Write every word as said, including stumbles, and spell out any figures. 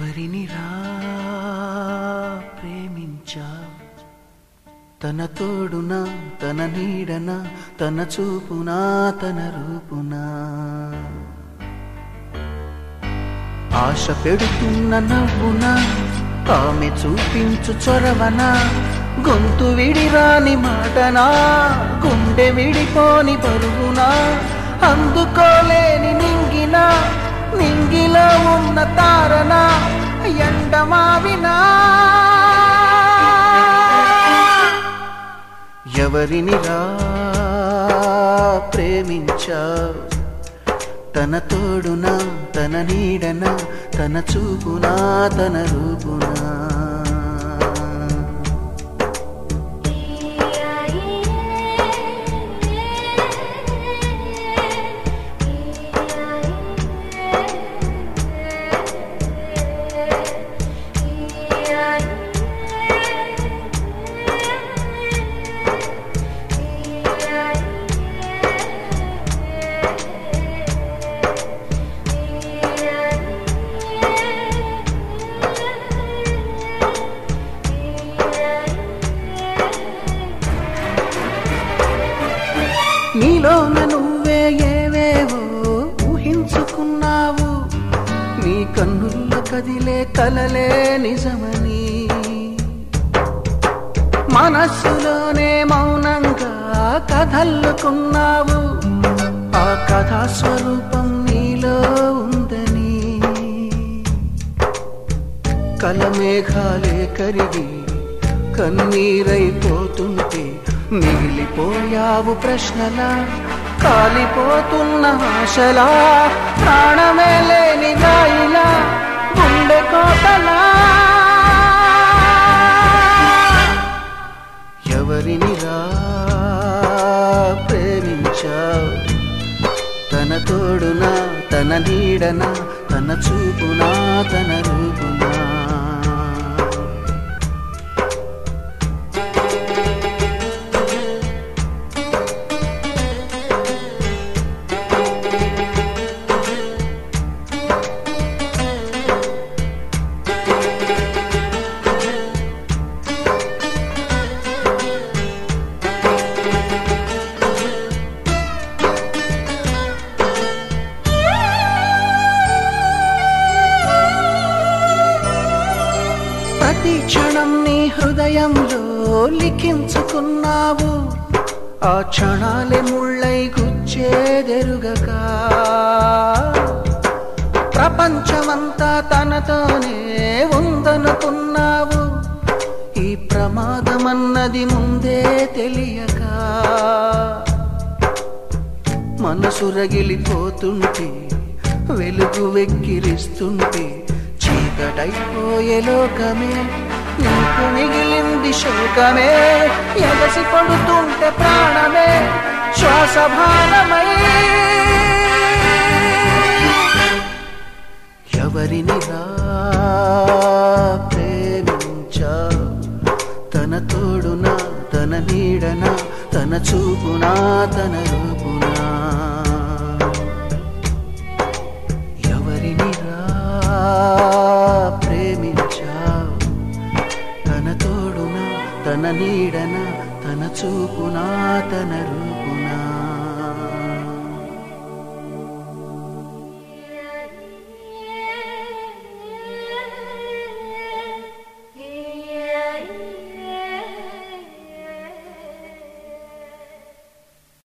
ఎవరినిరా ప్రేమించా తన తోడునా తన నీడనా తన చూపునా తన రూపునా ఆశ పెడుతున్న నవ్వునా ఆమె చూపించు చొరవనా గొంతు విడిరాని మాటనా గుండె విడిపోని పరుగునా అందుకోలేని నింగినా నింగిలో ఉన్న తారనా ఎండమావినా ఎవరినిరా ప్రేమించా తన తోడునా తన నీడనా తన చూపునా తన రూపునా నీలోన నువ్వే ఏవేవో ఊహించుకున్నావు నీ కన్నుల్లో కదిలే కలలే నిజమని మనస్సులోనే మౌనంగా కథల్లుకున్నావు ఆ కథా స్వరూపం నీలో ఉందని కలమేఘాలే కరిగి కన్నీరైపోతుంటే మిగిలిపోయావు ప్రశ్నలా కాలిపోతున్న ఆశలా ప్రాణమే లేని గాయిలా గుండె కోటలా ఎవరినిరా ప్రేమించావు తన తోడునా తన నీడనా తన చూపునా తన రూపునా ప్రతి క్షణం నీ హృదయంలో లిఖించుకున్నావు ఆ క్షణాలే ముళ్ళై గుచ్చేదెరుగక ప్రపంచమంతా తనతోనే ఉందనుకున్నావు ఈ ప్రమాదమన్నది ముందే తెలియక మనసు రగిలిపోతుంటే వెలుగు వెక్కిరిస్తుంటే చీకటైపోయే లోకమే నీకు మిగిలింది శోకమే ఎగసి పడుతుంటే ప్రాణమే శ్వాస భారమై ఎవరినిరా ప్రేమించా తన తోడునా తన నీడనా తన చూపునా తన రూపునా ఎవరినిరా ప్రేమించావు తన తోడునా తన నీడనా తన చూపునా తన రూపునా